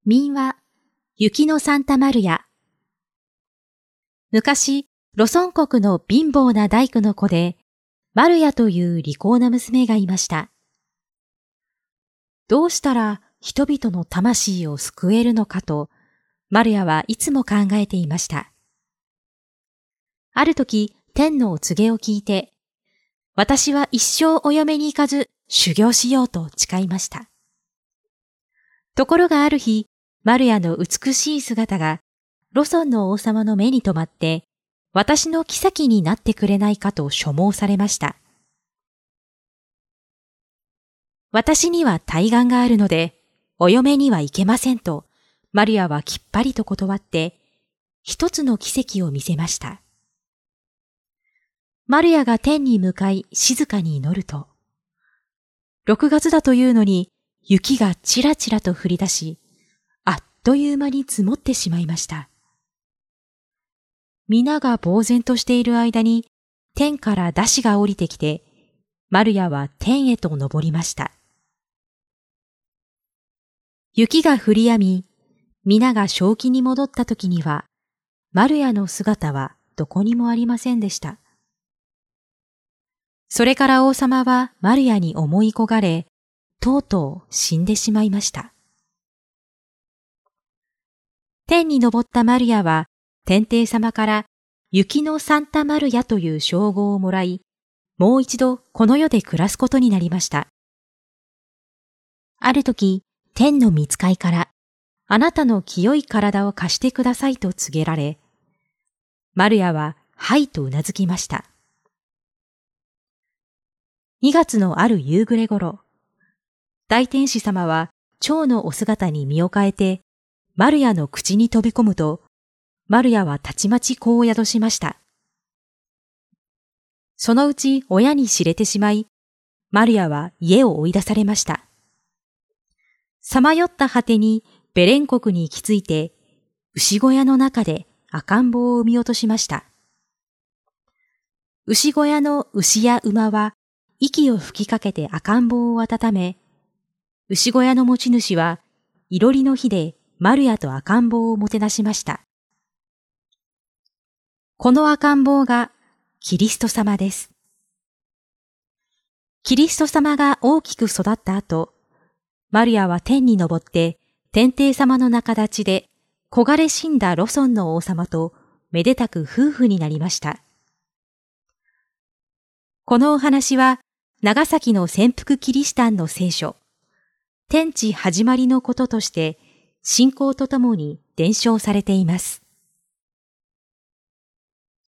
民話、雪のサンタマルヤ。昔、ロソン国の貧乏な大工の子で、マルヤという利口な娘がいました。どうしたら人々の魂を救えるのかと、マルヤはいつも考えていました。ある時、天のお告げを聞いて、私は一生お嫁に行かず修行しようと誓いました。ところがある日、マルヤの美しい姿がロソンの王様の目に留まって、私の妃になってくれないかと所望されました。私には大願があるので、お嫁には行けませんと、マルヤはきっぱりと断って、一つの奇跡を見せました。マルヤが天に向かい静かに祈ると、6月だというのに雪がちらちらと降り出し、あっという間に積もってしまいました。皆が呆然としている間に天からダシが降りてきて、マルヤは天へと登りました。雪が降り止み、皆が正気に戻った時には、マルヤの姿はどこにもありませんでした。それから王様はマルヤに思い焦がれ、とうとう死んでしまいました。天に昇ったマルヤは、天帝様から雪のサンタマルヤという称号をもらい、もう一度この世で暮らすことになりました。ある時、天の御使いから、あなたの清い体を貸してくださいと告げられ、マルヤははいとうなずきました。2月のある夕暮れ頃、大天使様は蝶のお姿に身を変えて、マルヤの口に飛び込むと、マルヤはたちまち子を宿しました。そのうち親に知れてしまい、マルヤは家を追い出されました。さまよった果てにベレン国に行き着いて、牛小屋の中で赤ん坊を産み落としました。牛小屋の牛や馬は息を吹きかけて赤ん坊を温め、牛小屋の持ち主はいろりの火でマルヤと赤ん坊をもてなしました。この赤ん坊がキリスト様です。キリスト様が大きく育った後、マルヤは天に昇って天帝様の仲立ちで焦がれ死んだロソンの王様とめでたく夫婦になりました。このお話は長崎の潜伏キリシタンの聖書、天地始まりのこととして信仰とともに伝承されています。